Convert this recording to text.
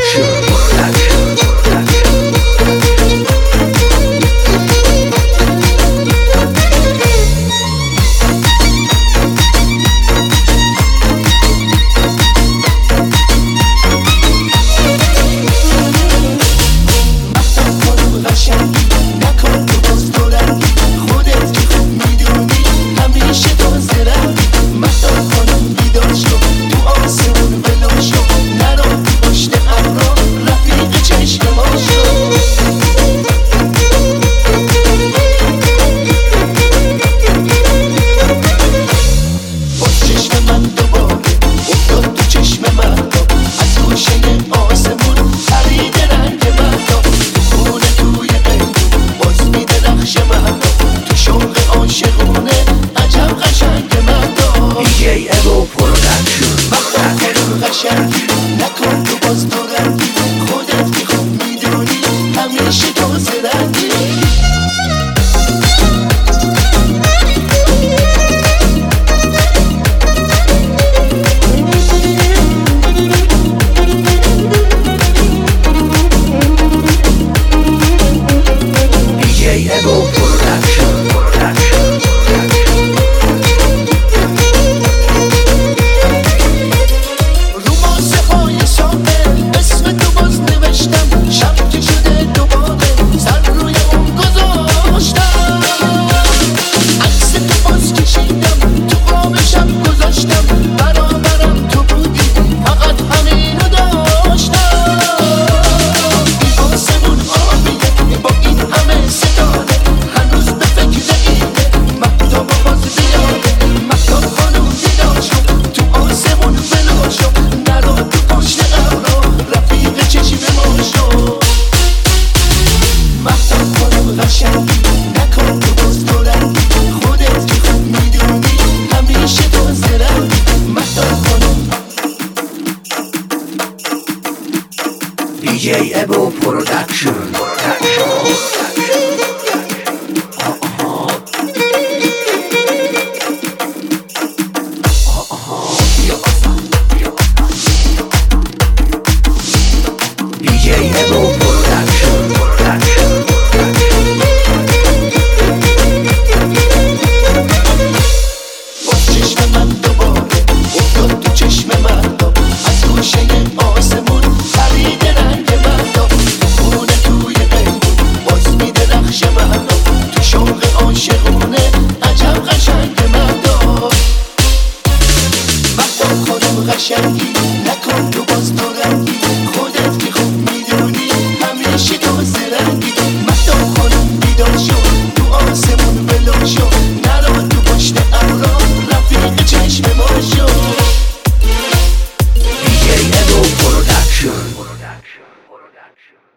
نکن تو باز دورنگی خودت که خوب میدونی همیشه تو زرنگی نکن تو باز دورنگی خودت که خوب میدونی همیشه تو زرنگی مهتاب خانم DJ Ebo Production. DJ Ebo Production. چشم من دوباره افتاد تو چشم مهتاب از گوشه آسمون پرید رنگ مهتاب تو خونه توی قیمون باز میده نقش مهتاب تو شوق عاشقونه عجب قشنگ مهتاب مهتاب خانم قشنگی نکن تو باز دورنگی خودت که خوب میدونی همیشه تو زرنگی مهتاب خانم بیدار شو تو آسمون بلند شو نرو تو پشت ابرا رفیق چشم ما شو DJ Ebo Production.